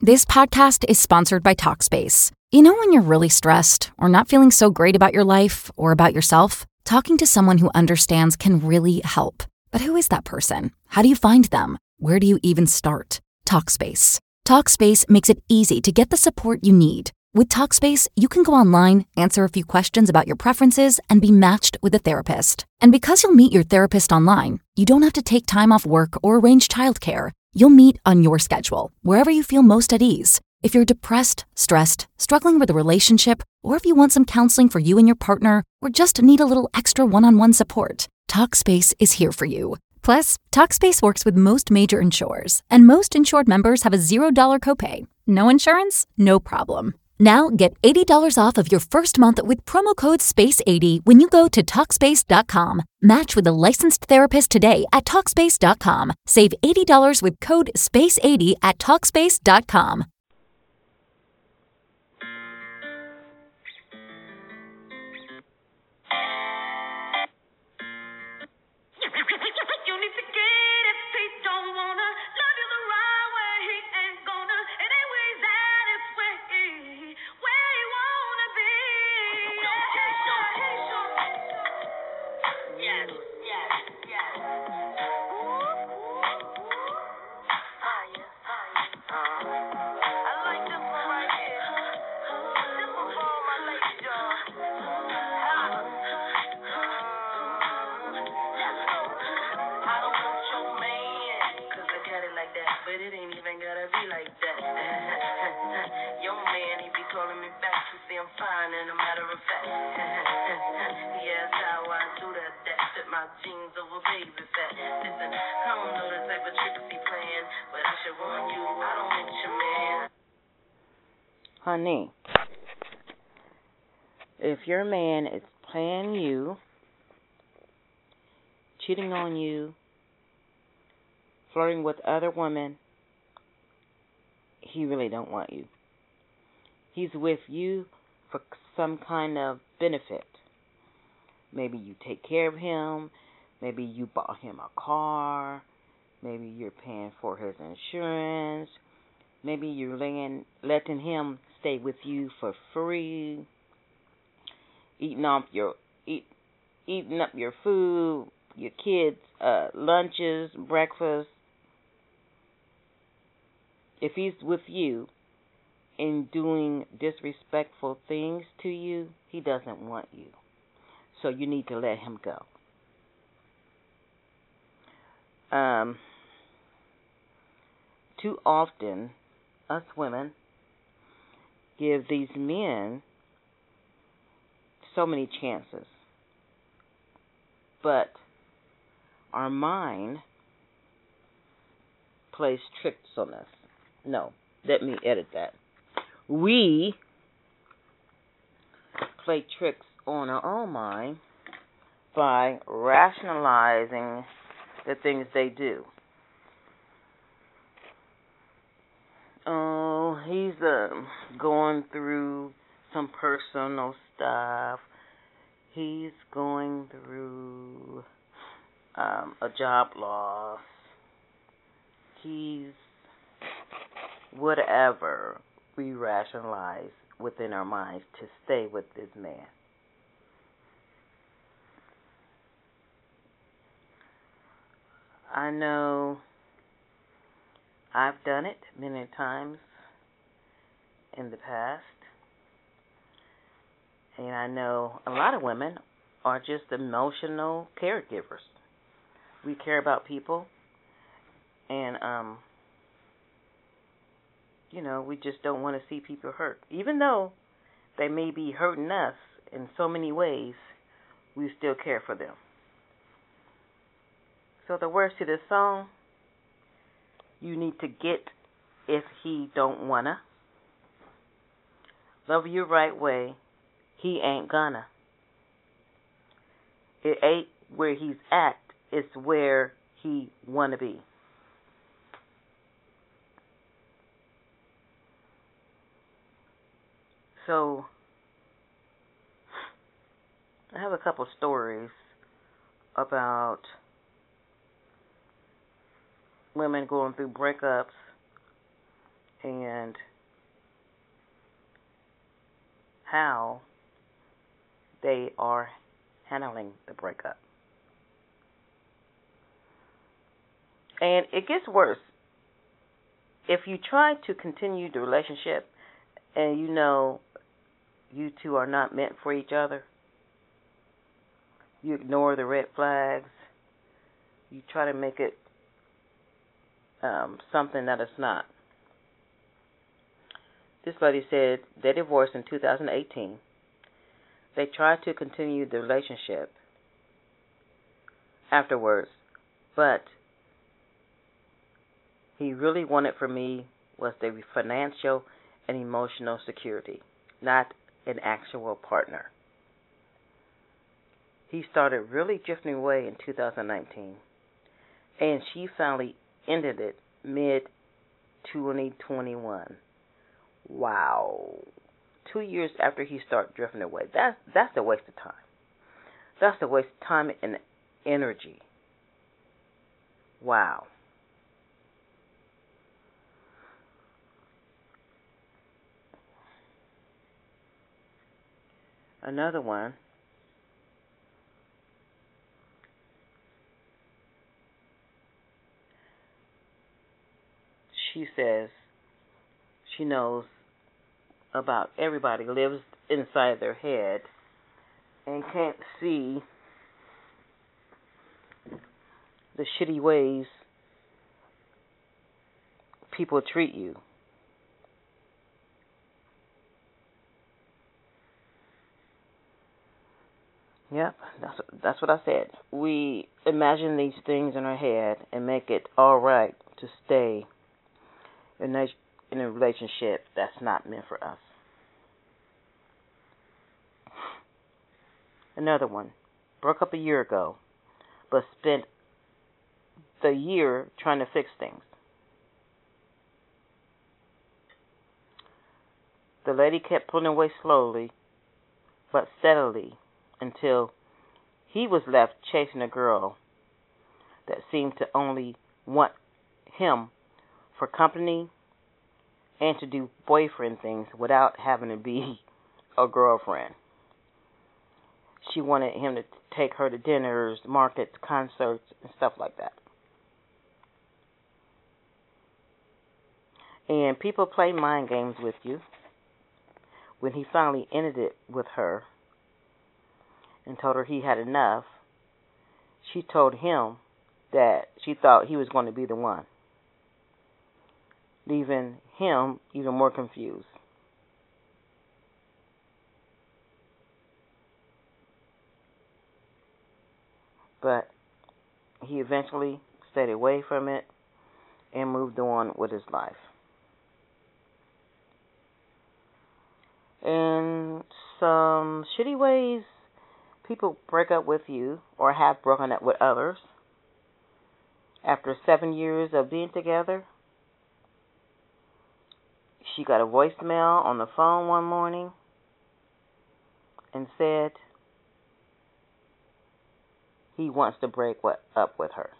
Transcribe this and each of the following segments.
This podcast is sponsored by Talkspace. You know when you're really stressed or not feeling so great about your life or about yourself? Talking to someone who understands can really help. But who is that person? How do you find them? Where do you even start? Talkspace. Talkspace makes it easy to get the support you need. With Talkspace, you can go online, answer a few questions about your preferences, and be matched with a therapist. And because you'll meet your therapist online, you don't have to take time off work or arrange childcare. You'll meet on your schedule, wherever you feel most at ease. If you're depressed, stressed, struggling with a relationship, or if you want some counseling for you and your partner, or just need a little extra one-on-one support, Talkspace is here for you. Plus, Talkspace works with most major insurers, and most insured members have a $0 copay. No insurance? No problem. Now get $80 off of your first month with promo code SPACE80 when you go to Talkspace.com. Match with a licensed therapist today at Talkspace.com. Save $80 with code SPACE80 at Talkspace.com. But it ain't even gotta be like that. Your man, he be calling me back to say I'm fine, and a matter of fact, he asked how I do that. Fit my jeans over baby fat. Listen, I don't know the type of tricks he playing, but I should warn you, I don't want your man. Honey, if your man is playing you, cheating on you, flirting with other women, he really don't want you. He's with you for some kind of benefit. Maybe you take care of him. Maybe you bought him a car. Maybe you're paying for his insurance. Maybe you're letting him stay with you for free, eating up your food, your kids' lunches, breakfast. If he's with you and doing disrespectful things to you, he doesn't want you. So you need to let him go. Too often, us women give these men so many chances. But our mind plays tricks on us. No, let me edit that. We play tricks on our own mind by rationalizing the things they do. Oh, he's going through some personal stuff. He's going through a job loss. He's whatever we rationalize within our minds to stay with this man. I know I've done it many times in the past, and I know a lot of women are just emotional caregivers. We care about people, and we just don't want to see people hurt. Even though they may be hurting us in so many ways, we still care for them. So the words to this song, you need to get if he don't wanna. Love you right way, he ain't gonna. It ain't where he's at, it's where he wanna be. So, I have a couple stories about women going through breakups and how they are handling the breakup. And it gets worse. If you try to continue the relationship and you know you two are not meant for each other, you ignore the red flags, you try to make it something that it's not. This lady said they divorced in 2018. They tried to continue the relationship afterwards, but he really wanted from me was the financial and emotional security, not an actual partner. He started really drifting away in 2019, and she finally ended it mid-2021. Wow. 2 years after he started drifting away. That's a waste of time. That's a waste of time and energy. Wow. Another one. She says she knows about everybody, lives inside their head, and can't see the shitty ways people treat you. Yep, that's what I said. We imagine these things in our head and make it all right to stay in a relationship that's not meant for us. Another one. Broke up a year ago, but spent the year trying to fix things. The lady kept pulling away slowly, but steadily, until he was left chasing a girl that seemed to only want him for company and to do boyfriend things without having to be a girlfriend. She wanted him to take her to dinners, markets, concerts, and stuff like that. And people play mind games with you. When he finally ended it with her and told her he had enough, she told him that she thought he was going to be the one, leaving him even more confused. But he eventually stayed away from it and moved on with his life. In some shitty ways, people break up with you or have broken up with others after 7 years of being together. She got a voicemail on the phone one morning and said he wants to break up with her.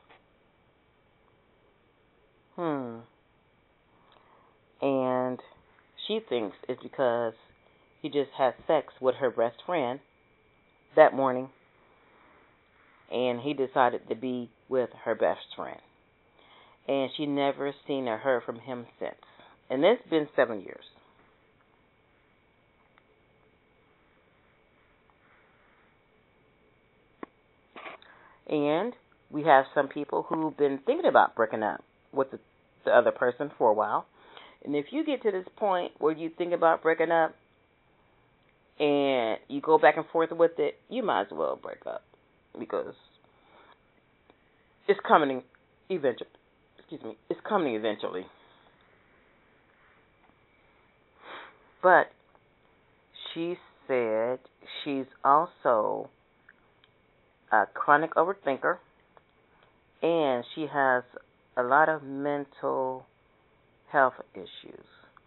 And she thinks it's because he just had sex with her best friend that morning, and he decided to be with her best friend. And she never seen or heard from him since. And it's been 7 years. And we have some people who've been thinking about breaking up with the other person for a while. And if you get to this point where you think about breaking up and you go back and forth with it, you might as well break up, because it's coming eventually. It's coming eventually. But she said she's also a chronic overthinker, and she has a lot of mental health issues.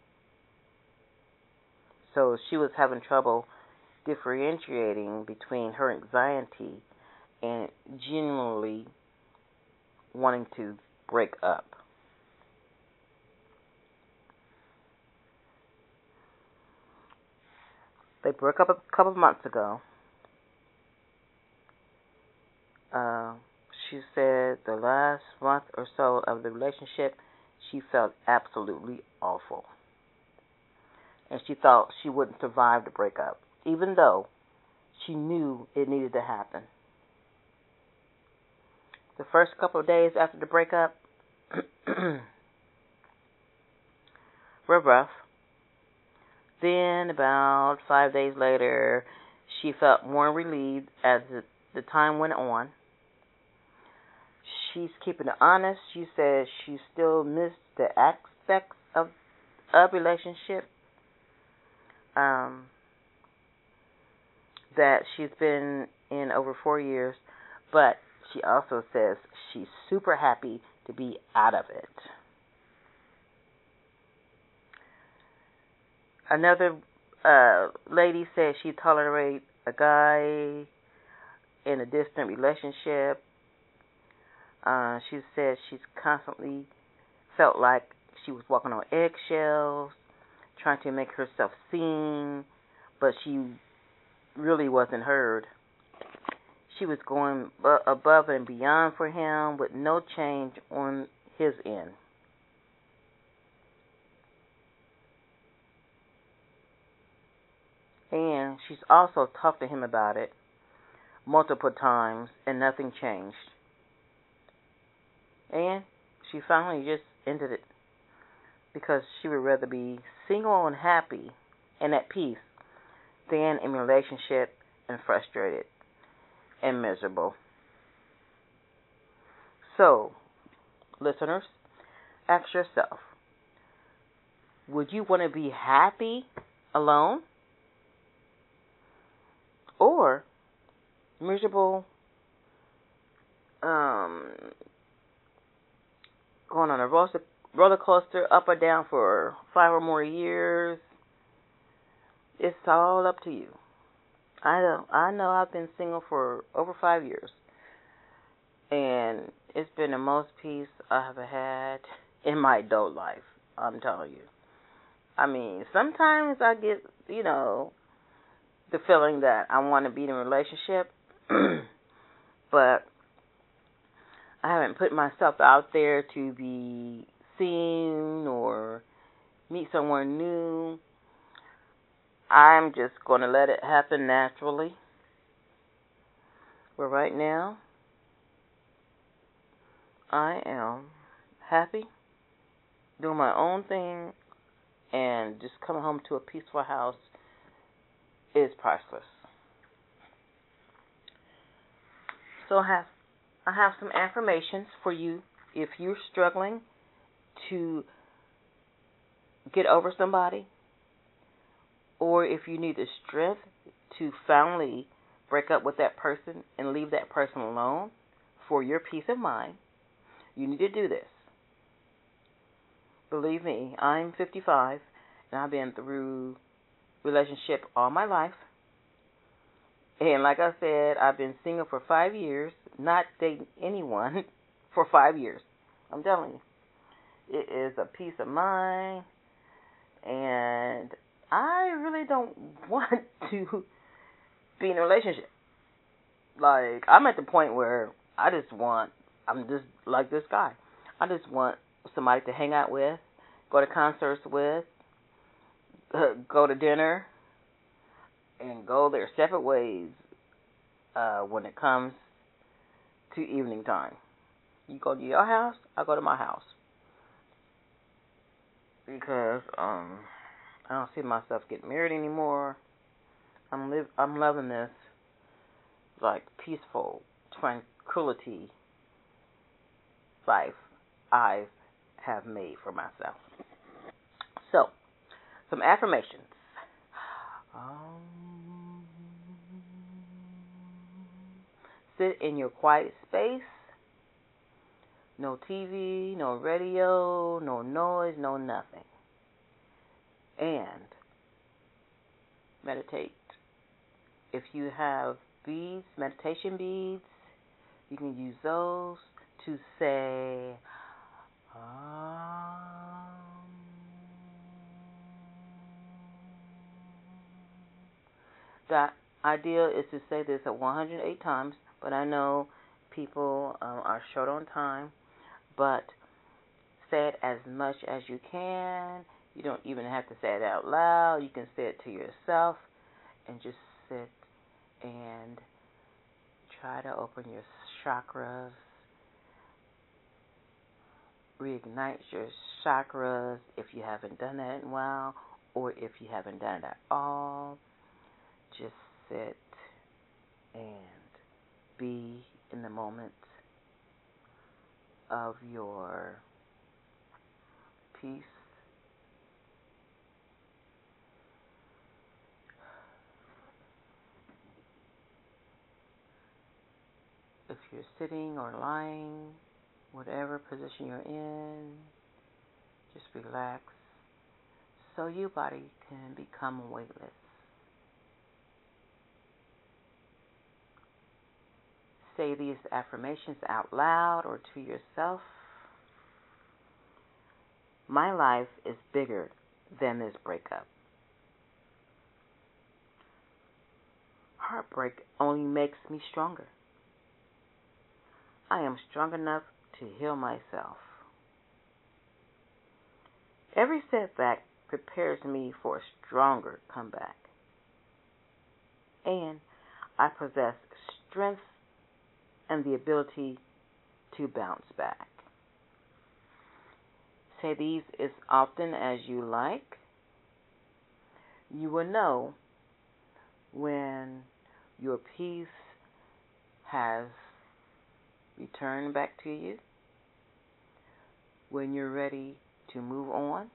So she was having trouble differentiating between her anxiety and genuinely wanting to break up. They broke up a couple of months ago. She said the last month or so of the relationship, she felt absolutely awful. And she thought she wouldn't survive the breakup, even though she knew it needed to happen. The first couple of days after the breakup were rough. Then, about 5 days later, she felt more relieved as the time went on. She's keeping it honest. She says she still missed the aspects of a relationship that she's been in over 4 years, but she also says she's super happy to be out of it. Another lady said she tolerates a guy in a distant relationship. She said she's constantly felt like she was walking on eggshells, trying to make herself seen, but she really wasn't heard. She was going above and beyond for him with no change on his end. And she's also talked to him about it multiple times, and nothing changed. And she finally just ended it because she would rather be single and happy and at peace than in a relationship and frustrated and miserable. So, listeners, ask yourself, would you want to be happy alone or miserable, going on a roller coaster up or down for 5 or more years? It's all up to you. I know I've been single for over 5 years, and it's been the most peace I have had in my adult life, I'm telling you. I mean, sometimes I get, the feeling that I want to be in a relationship, but I haven't put myself out there to be seen or meet someone new. I'm just going to let it happen naturally. But right now, I am happy, doing my own thing, and just coming home to a peaceful house is priceless. So I have some affirmations for you if you're struggling to get over somebody, or if you need the strength to finally break up with that person and leave that person alone for your peace of mind. You need to do this. Believe me, I'm 55, and I've been through relationship all my life. And like I said, I've been single for 5 years, not dating anyone for 5 years. I'm telling you. It is a peace of mind, and I really don't want to be in a relationship. Like, I'm at the point where I'm just like this guy. I just want somebody to hang out with, go to concerts with, go to dinner, and go their separate ways when it comes to evening time. You go to your house, I go to my house. Because I don't see myself getting married anymore. I'm loving this like peaceful tranquility life I have made for myself. So, some affirmations. Sit in your quiet space. No TV, no radio, no noise, no nothing. And meditate. If you have beads, meditation beads, you can use those to say, The idea is to say this at 108 times, but I know people are short on time. But say it as much as you can. You don't even have to say it out loud. You can say it to yourself and just sit and try to open your chakras, reignite your chakras if you haven't done that in a while, or if you haven't done it at all. Just sit and be in the moment of your peace. If you're sitting or lying, whatever position you're in, just relax so your body can become weightless. Say these affirmations out loud or to yourself. My life is bigger than this breakup. Heartbreak only makes me stronger. I am strong enough to heal myself. Every setback prepares me for a stronger comeback. And I possess strength and the ability to bounce back. Say these as often as you like. You will know when your peace has returned back to you, when you're ready to move on,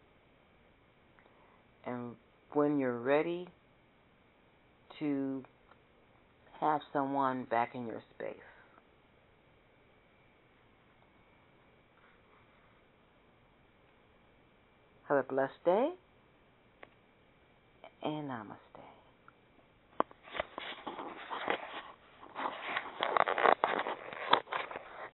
and when you're ready to have someone back in your space. Have a blessed day, and namaste.